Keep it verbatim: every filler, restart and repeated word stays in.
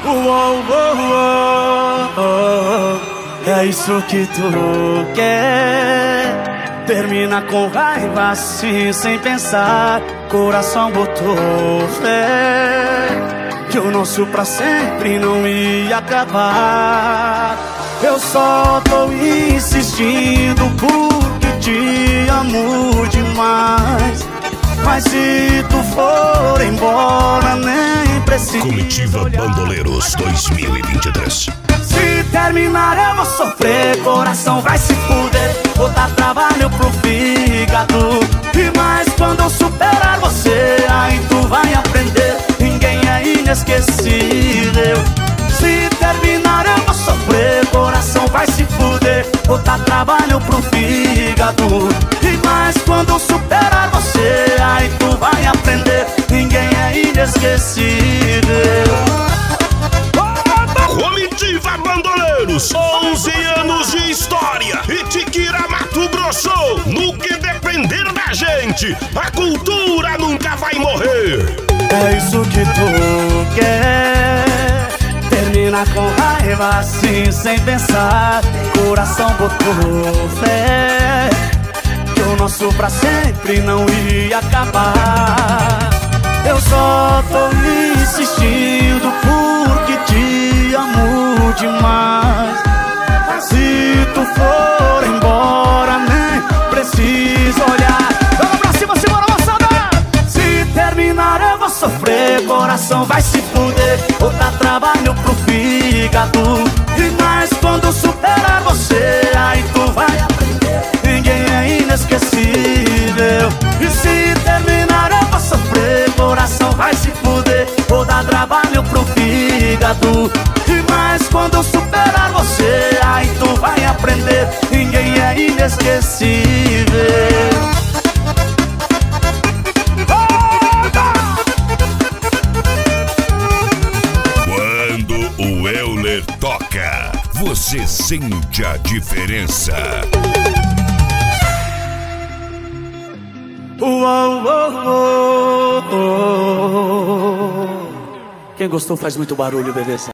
Uou, uou, uou, é isso que tu quer? Termina com raiva assim, sem pensar. Coração botou fé que o nosso pra sempre não ia acabar. Eu só tô insistindo porque te amo demais. Mas se tu for embora, nem preciso. Comitiva Bandoleiros dois mil e vinte e três. Se terminar eu vou sofrer, coração vai se fuder. Vou dar trabalho pro fígado. E mais quando eu superar você, aí tu vai aprender. Ninguém é inesquecível. Se terminar eu vou sofrer, coração vai se fuder. Vou dar trabalho pro fígado. E mais quando eu superar você, aí tu vai aprender. Ninguém é inesquecível. Comitiva Bandoleiros, onze anos de história. Itiquira, Mato Grosso. No que depender da gente, a cultura nunca vai morrer. É isso que tu quer? Termina com raiva assim, sem pensar. Coração botou fé que o nosso pra sempre não ia acabar. Eu só tô insistindo porque te amo demais. Se tu for embora, nem preciso olhar. Vamos pra cima, simbora, moçada! Se terminar eu vou sofrer, coração vai se fuder. Vou dar trabalho pro fígado. E mais quando superar você, aí tu vai aprender. Ninguém é inesquecível. E se terminar eu vou sofrer, coração vai se fuder. Vou dar trabalho pro fígado. E mais quando superar você, aí tu vai aprender. Ninguém é inesquecível. Quando o Euler toca, você sente a diferença. Uou, uou, uou, uou. Quem gostou faz muito barulho, beleza?